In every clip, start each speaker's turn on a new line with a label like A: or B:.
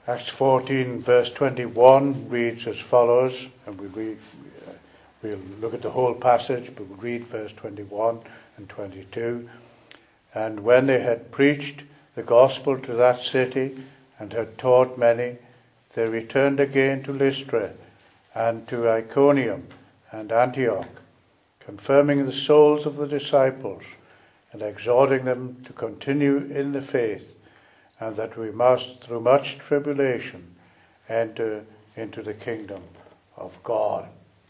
A: Acts 14 verse 21 reads as follows, and we'll look at the whole passage, but we'll read verse 21 and 22. And when they had preached the gospel to that city and had taught many, they returned again to Lystra and to Iconium and Antioch, confirming the souls of the disciples and exhorting them to continue in the faith, and that we must, through much tribulation, enter into the kingdom of God.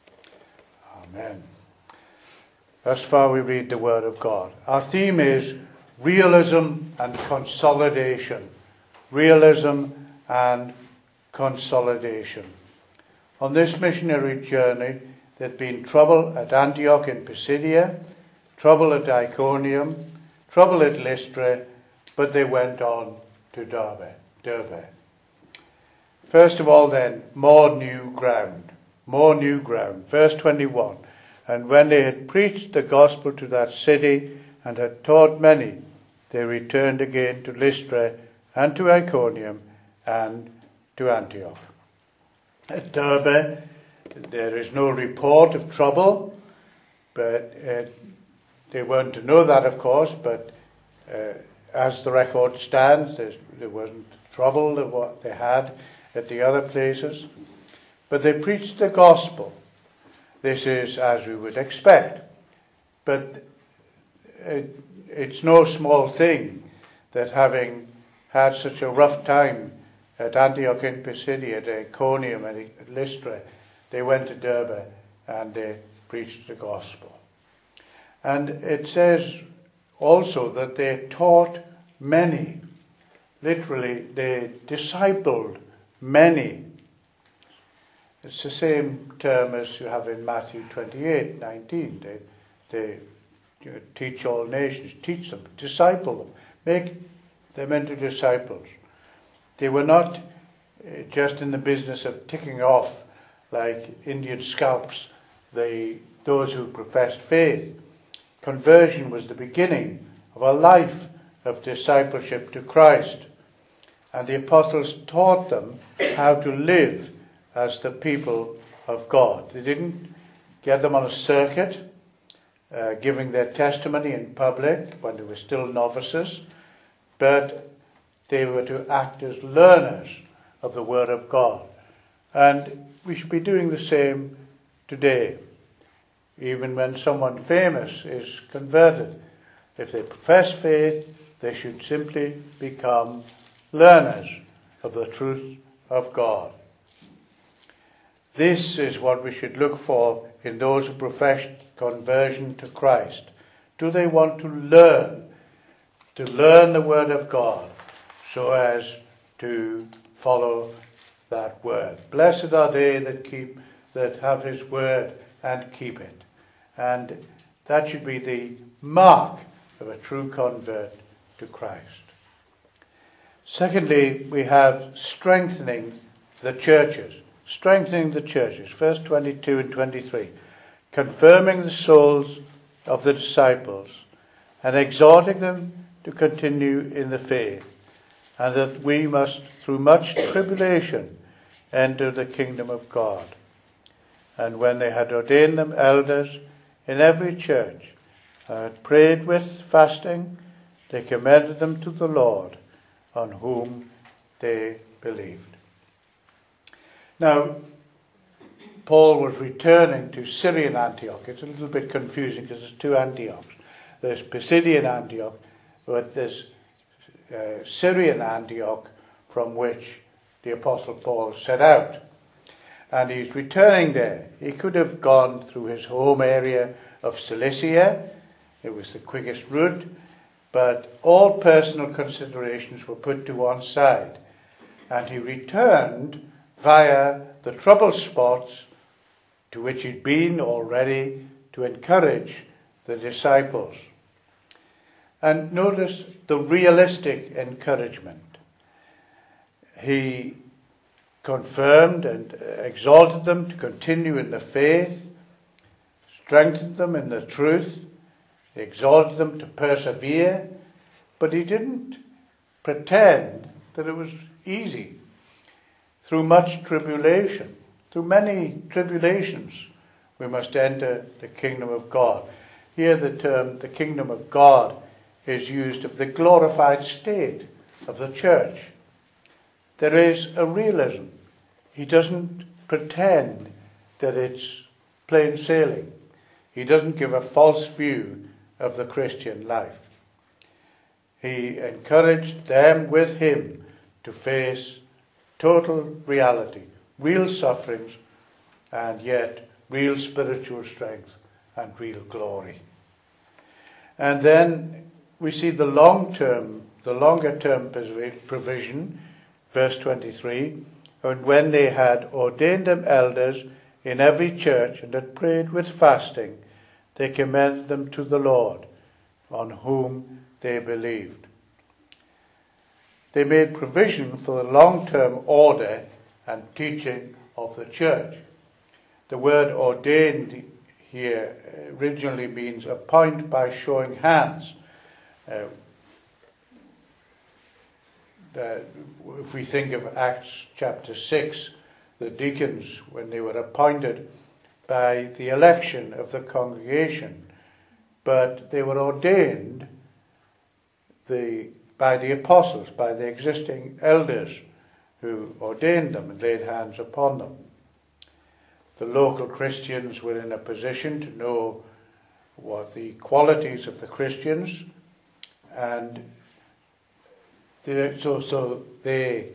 A: Amen. Thus far we read the word of God. Our theme is realism and consolidation. Realism and consolidation. On this missionary journey, there'd been trouble at Antioch in Pisidia, trouble at Iconium, trouble at Lystra, but they went on to Derbe. First of all then, more new ground. Verse 21. And when they had preached the gospel to that city and had taught many, they returned again to Lystra and to Iconium and to Antioch. At Derbe, there is no report of trouble, but they weren't to know that, of course, but as the record stands, there wasn't trouble of what they had at the other places. But they preached the gospel. This is as we would expect. But it's no small thing that having had such a rough time at Antioch in Pisidia, at Iconium and at Lystra, they went to Derbe and they preached the gospel. And it says also that they taught many. Literally, they discipled many. It's the same term as you have in Matthew 28:19. They teach all nations, teach them, disciple them, make them into disciples. They were not just in the business of ticking off like Indian scalps those who professed faith. Conversion was the beginning of a life of discipleship to Christ. And the apostles taught them how to live as the people of God. They didn't get them on a circuit, giving their testimony in public when they were still novices, but they were to act as learners of the Word of God. And we should be doing the same today. Even when someone famous is converted, if they profess faith, they should simply become learners of the truth of God. This is what we should look for in those who profess conversion to Christ. Do they want to learn the Word of God so as to follow that Word? Blessed are they that have His Word and keep it. And that should be the mark of a true convert to Christ. Secondly, we have strengthening the churches. Verse 22 and 23. Confirming the souls of the disciples and exhorting them to continue in the faith, and that we must, through much tribulation, enter the kingdom of God. And when they had ordained them elders in every church, and had prayed with fasting, they commended them to the Lord, on whom they believed. Now, Paul was returning to Syrian Antioch. It's a little bit confusing because there's two Antiochs. There's Pisidian Antioch, but there's Syrian Antioch from which the Apostle Paul set out. And he's returning there. He could have gone through his home area of Cilicia. It was the quickest route. But all personal considerations were put to one side. And he returned via the trouble spots to which he'd been already to encourage the disciples. And notice the realistic encouragement. He confirmed and exalted them to continue in the faith, strengthened them in the truth, he exalted them to persevere, but he didn't pretend that it was easy. through much tribulation, through many tribulations, we must enter the kingdom of God. Here the term the kingdom of God is used of the glorified state of the church. There is a realism. He doesn't pretend that it's plain sailing. He doesn't give a false view of the Christian life. He encouraged them with him to face total reality, real sufferings, and yet real spiritual strength and real glory. And then we see the longer term provision, verse 23, and when they had ordained them elders in every church and had prayed with fasting, they commended them to the Lord, on whom they believed. They made provision for the long-term order and teaching of the church. The word ordained here originally means appoint by showing hands. If we think of Acts chapter 6, the deacons, when they were appointed by the election of the congregation, but they were ordained by the apostles, by the existing elders who ordained them and laid hands upon them. The local Christians were in a position to know what the qualities of the Christians, and so they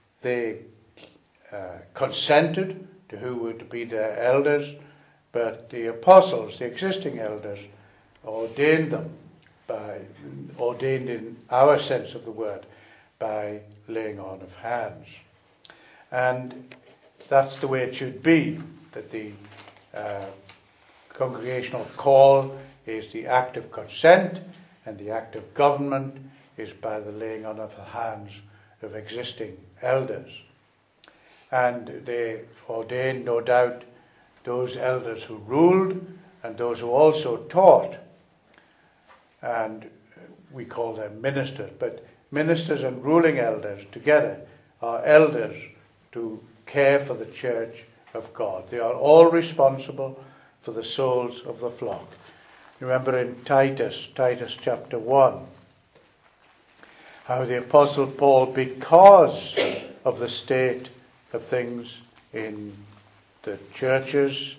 A: consented to who would be their elders, but the apostles, the existing elders, ordained them ordained in our sense of the word, by laying on of hands. And that's the way it should be, that the congregational call is the act of consent, and the act of government is by the laying on of the hands of existing elders. And they ordained, no doubt, those elders who ruled and those who also taught. And we call them ministers, but ministers and ruling elders together are elders to care for the church of God. They are all responsible for the souls of the flock. Remember in Titus chapter 1, how the Apostle Paul, because of the state of things in the churches,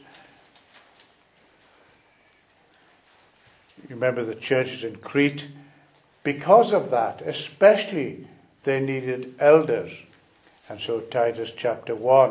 A: you remember the churches in Crete, because of that, especially, they needed elders. And so Titus chapter 1,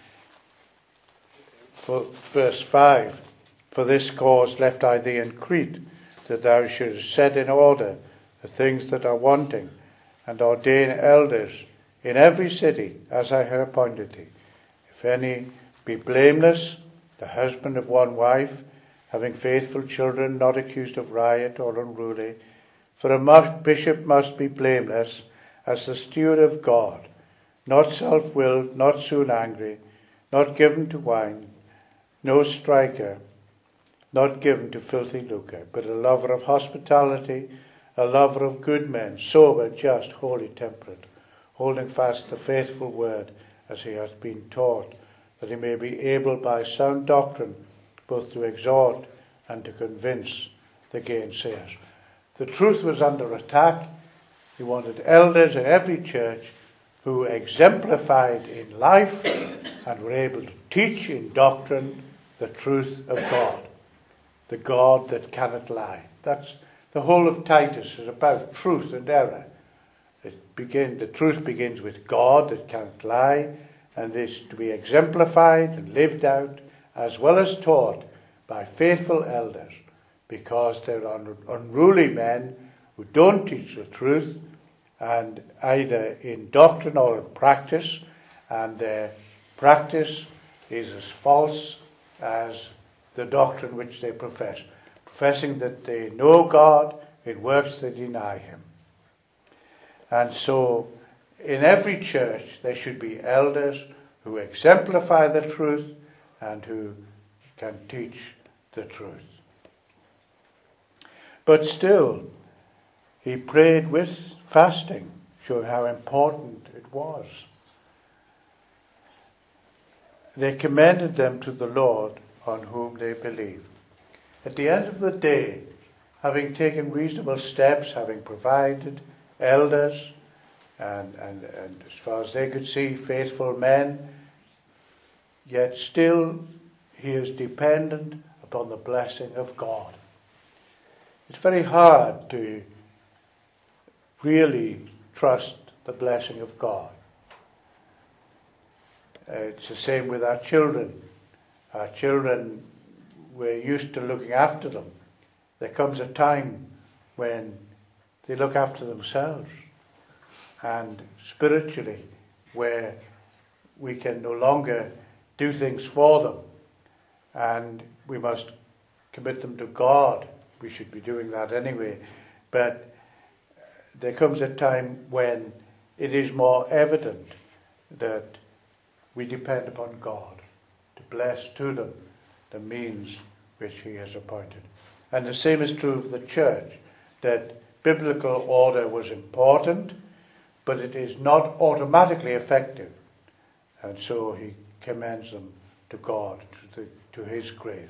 A: verse 5, for this cause left I thee in Crete, that thou shouldest set in order the things that are wanting, and ordain elders in every city, as I have appointed thee. If any be blameless, the husband of one wife, having faithful children, not accused of riot or unruly. For a bishop must be blameless, as the steward of God, not self-willed, not soon angry, not given to wine, no striker, not given to filthy lucre, but a lover of hospitality, a lover of good men, sober, just, holy, temperate, holding fast the faithful word as he has been taught, that he may be able by sound doctrine both to exhort and to convince the gainsayers. The truth was under attack. He wanted elders in every church who exemplified in life and were able to teach in doctrine the truth of God, the God that cannot lie. That's the whole of Titus, is about truth and error. The truth begins with God that cannot lie, and is to be exemplified and lived out as well as taught by faithful elders, because there are unruly men who don't teach the truth, and either in doctrine or in practice, and their practice is as false as the doctrine which they profess, professing that they know God, in works they deny him. And so in every church there should be elders who exemplify the truth and who can teach the truth. But still, he prayed with fasting, showing how important it was. they commended them to the Lord on whom they believed. At the end of the day, having taken reasonable steps, having provided elders, and as far as they could see, faithful men, yet still he is dependent upon the blessing of God. It's very hard to really trust the blessing of God. It's the same with our children. Our children, we're used to looking after them. There comes a time when they look after themselves, and spiritually, where we can no longer do things for them, and we must commit them to God. We should be doing that anyway, but there comes a time when it is more evident that we depend upon God to bless to them the means which he has appointed. And the same is true of the church, that biblical order was important, but it is not automatically effective. And so he commends them to God, to his grace.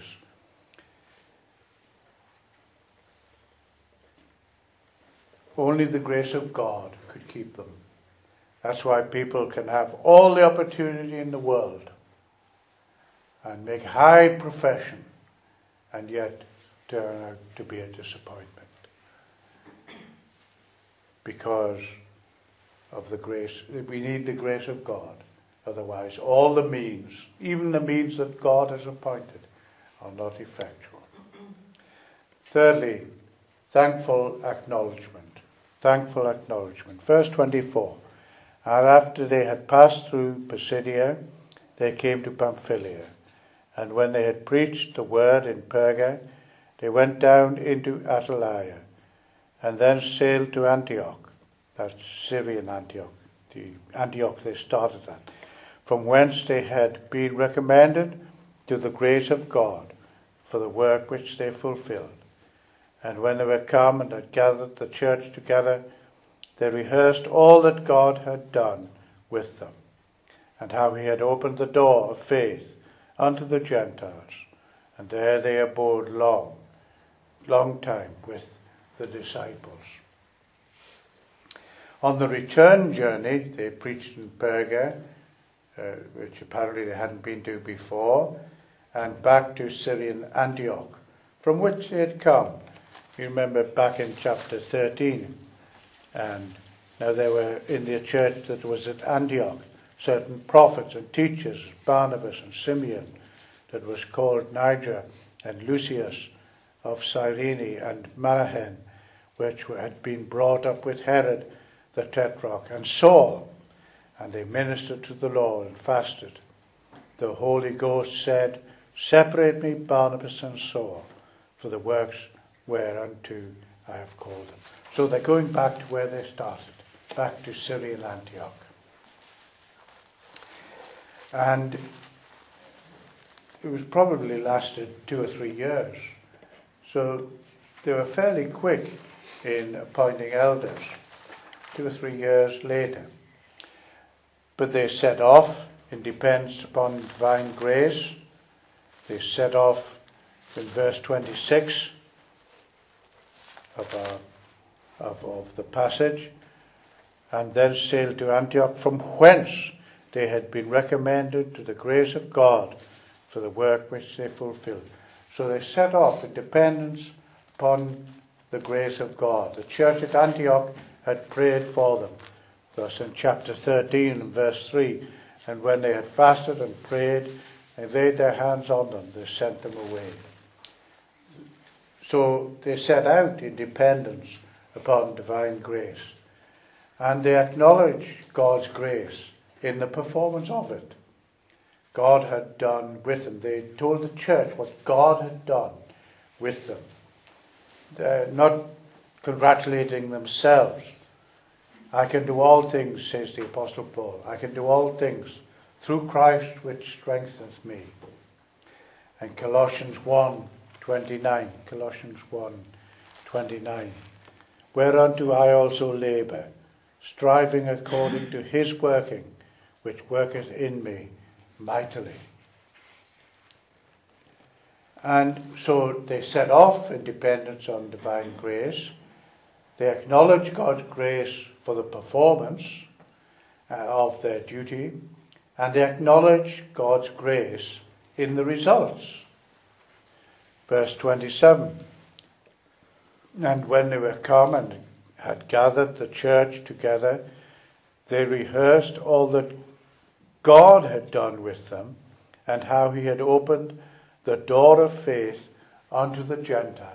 A: Only the grace of God could keep them. That's why people can have all the opportunity in the world and make high profession and yet turn out to be a disappointment because of the grace. We need the grace of God. Otherwise, all the means, even the means that God has appointed, are not effectual. Thirdly, thankful acknowledgement. Thankful acknowledgement. Verse 24. And after they had passed through Pisidia, they came to Pamphylia. And when they had preached the word in Perga, they went down into Attalia, and then sailed to Antioch. That's Syrian Antioch, the Antioch they started at, from whence they had been recommended to the grace of God for the work which they fulfilled. And when they were come and had gathered the church together, they rehearsed all that God had done with them, and how he had opened the door of faith unto the Gentiles. And there they abode long time with the disciples. On the return journey, they preached in Perga, which apparently they hadn't been to before, and back to Syrian Antioch, from which they had come. You remember back in chapter 13, and now there were in the church that was at Antioch certain prophets and teachers, Barnabas and Simeon, that was called Niger, and Lucius of Cyrene, and Manahen, which had been brought up with Herod the Tetrarch, and Saul, and they ministered to the Lord and fasted. The Holy Ghost said, Separate me Barnabas and Saul for the works whereunto I have called them. So they're going back to where they started, back to Syrian Antioch. And it was probably lasted 2 or 3 years. So they were fairly quick in appointing elders, 2 or 3 years later. But they set off in dependence upon divine grace. They set off in verse 26 of the passage, and then sailed to Antioch, from whence they had been recommended to the grace of God for the work which they fulfilled. So they set off in dependence upon the grace of God. The church at Antioch had prayed for them. Thus in chapter 13 and verse 3, and when they had fasted and prayed and laid their hands on them, they sent them away. So they set out in dependence upon divine grace. And they acknowledge God's grace in the performance of it. God had done with them. They told the church what God had done with them. They're not congratulating themselves. I can do all things, says the Apostle Paul. I can do all things through Christ which strengthens me. And Colossians 1:29, Colossians 1:29, whereunto I also labour, striving according to his working, which worketh in me mightily. And so they set off in dependence on divine grace. They acknowledge God's grace for the performance of their duty, and they acknowledge God's grace in the results. Verse 27, and when they were come and had gathered the church together, they rehearsed all that God had done with them, and how he had opened the door of faith unto the Gentiles.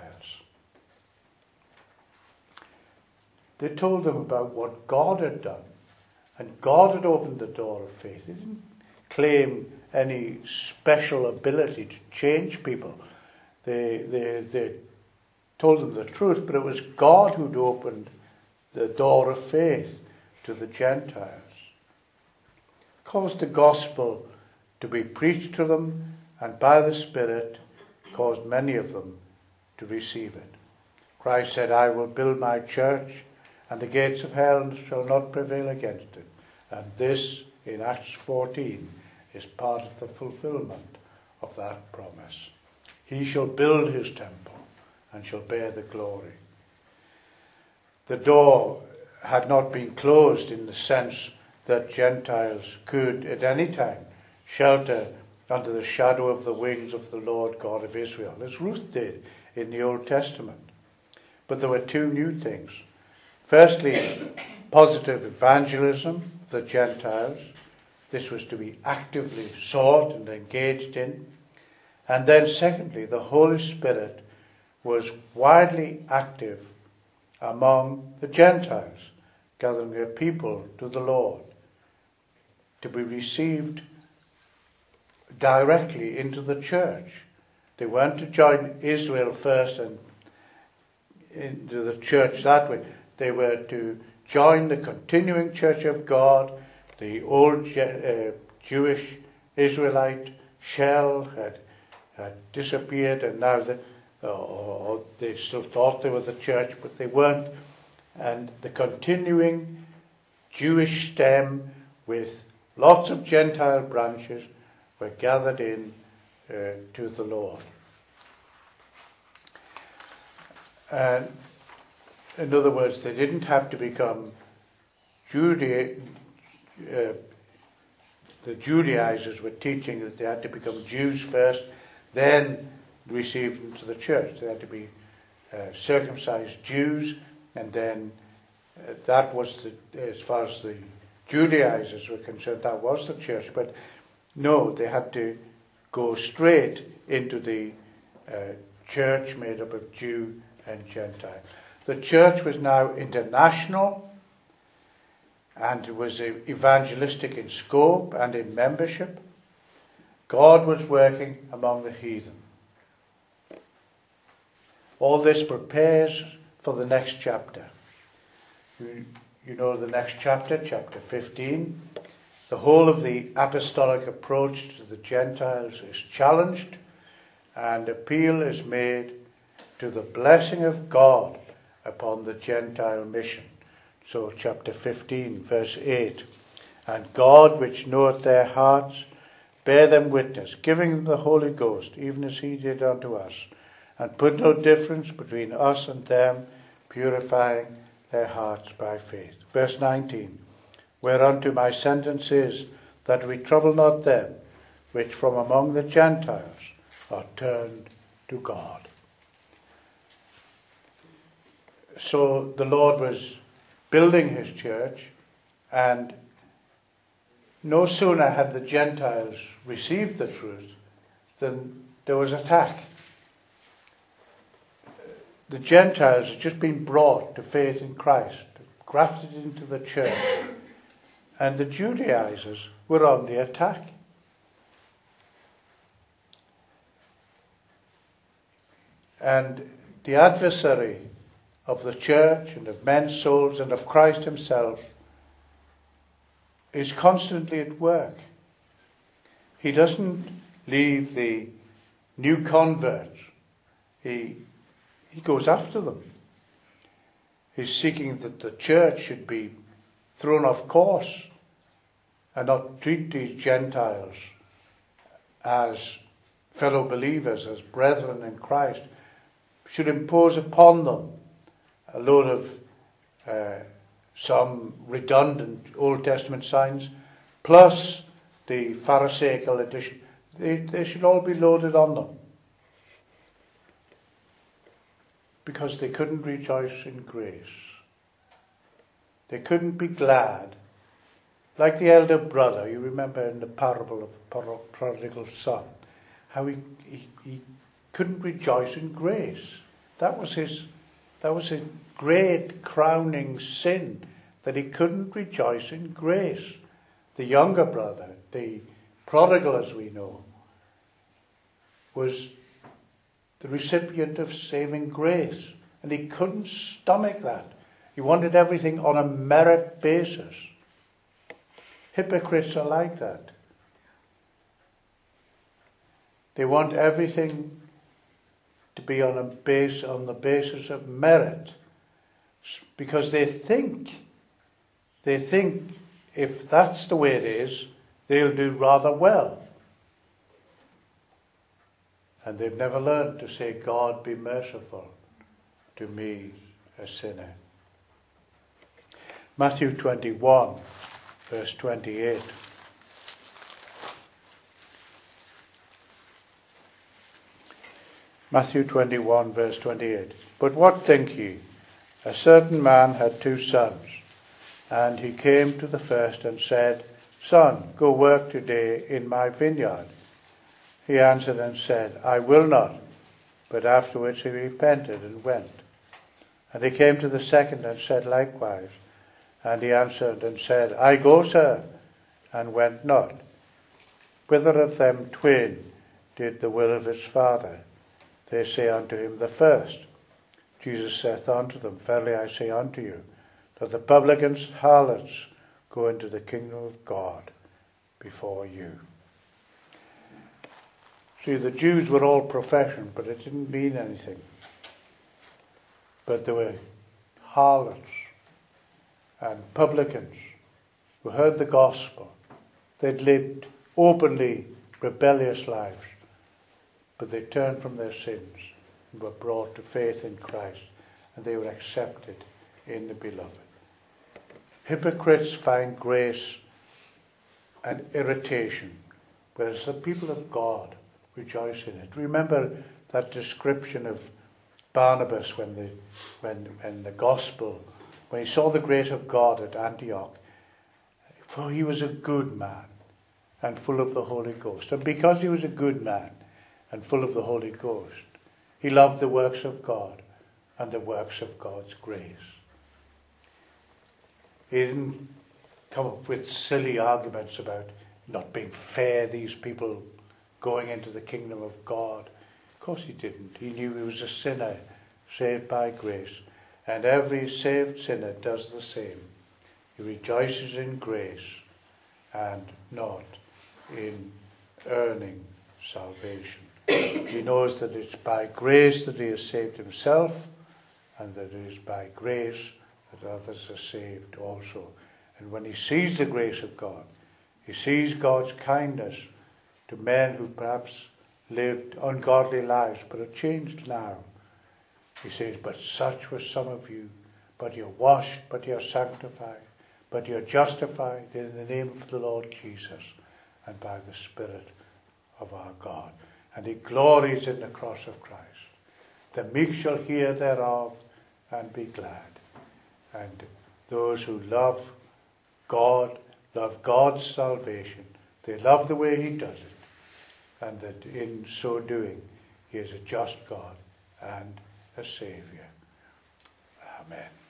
A: They told them about what God had done, and God had opened the door of faith. They didn't claim any special ability to change people. They told them the truth, but it was God who'd opened the door of faith to the Gentiles. Caused the gospel to be preached to them, and by the Spirit caused many of them to receive it. Christ said, I will build my church, and the gates of hell shall not prevail against it. And this, in Acts 14, is part of the fulfillment of that promise. He shall build his temple, and shall bear the glory. The door had not been closed in the sense that Gentiles could at any time shelter under the shadow of the wings of the Lord God of Israel, as Ruth did in the Old Testament. But there were two new things. Firstly, positive evangelism of the Gentiles. This was to be actively sought and engaged in. And then secondly, the Holy Spirit was widely active among the Gentiles, gathering their people to the Lord, to be received directly into the church. They weren't to join Israel first and into the church that way. They were to join the continuing church of God. The old Jewish Israelite shell had disappeared, and now they still thought they were the church, but they weren't. And the continuing Jewish stem with lots of Gentile branches were gathered in to the Lord. And in other words, they didn't have to become the Judaizers were teaching that they had to become Jews first, then received into the church. They had to be circumcised Jews, and then that was as far as the Judaizers were concerned, that was the church. But no, they had to go straight into the church made up of Jew and Gentile. The church was now international, and it was evangelistic in scope and in membership. God was working among the heathen. All this prepares for the next chapter. You know the next chapter, chapter 15. The whole of the apostolic approach to the Gentiles is challenged, and appeal is made to the blessing of God upon the Gentile mission. So chapter 15, verse 8. And God, which knoweth their hearts, bear them witness, giving them the Holy Ghost, even as he did unto us, and put no difference between us and them, purifying their hearts by faith. Verse 19. Whereunto my sentence is, that we trouble not them, which from among the Gentiles are turned to God. So the Lord was building his church, and no sooner had the Gentiles received the truth than there was attack. The Gentiles had just been brought to faith in Christ, grafted into the church, and the Judaizers were on the attack. And the adversary of the church and of men's souls and of Christ himself is constantly at work. He doesn't leave the new converts. He goes after them. He's seeking that the church should be thrown off course and not treat these Gentiles as fellow believers, as brethren in Christ, should impose upon them a load of some redundant Old Testament signs, plus the Pharisaical edition. They should all be loaded on them, because they couldn't rejoice in grace. They couldn't be glad. Like the elder brother, you remember in the parable of the prodigal son, how he couldn't rejoice in grace. That was his great crowning sin, that he couldn't rejoice in grace. The younger brother, the prodigal as we know, was the recipient of saving grace, and he couldn't stomach that. He wanted everything on a merit basis. Hypocrites are like that. They want everything to be on the basis of merit, because they think if that's the way it is, they'll do rather well. And they've never learned to say, God, be merciful to me, a sinner. Matthew 21, verse 28. Matthew 21, verse 28. But what think ye? A certain man had 2 sons, and he came to the first and said, Son, go work today in my vineyard. He answered and said, I will not. But afterwards he repented and went. And he came to the second and said likewise. And he answered and said, I go, sir, and went not. Whither of them twain did the will of his father? They say unto him, the first. Jesus saith unto them, Verily I say unto you, that the publicans, harlots, go into the kingdom of God before you. See, the Jews were all profession, but it didn't mean anything. But there were harlots and publicans who heard the gospel. They'd lived openly rebellious lives, but they turned from their sins and were brought to faith in Christ, and they were accepted in the beloved. Hypocrites find grace and irritation, whereas the people of God rejoice in it. Remember that description of Barnabas when the gospel, when he saw the grace of God at Antioch, for he was a good man and full of the Holy Ghost. And because he was a good man and full of the Holy Ghost, he loved the works of God and the works of God's grace. He didn't come up with silly arguments about not being fair, these people going into the kingdom of God. Of course he didn't. He knew he was a sinner saved by grace. And every saved sinner does the same. He rejoices in grace and not in earning salvation. He knows that it's by grace that he has saved himself, and that it is by grace that others are saved also. And when he sees the grace of God, he sees God's kindness to men who perhaps lived ungodly lives but are changed now. He says, but such were some of you, but you're washed, but you're sanctified, but you're justified in the name of the Lord Jesus and by the Spirit of our God. And he glories in the cross of Christ. The meek shall hear thereof and be glad. And those who love God, love God's salvation, they love the way he does it, and that in so doing he is a just God and a Saviour. Amen.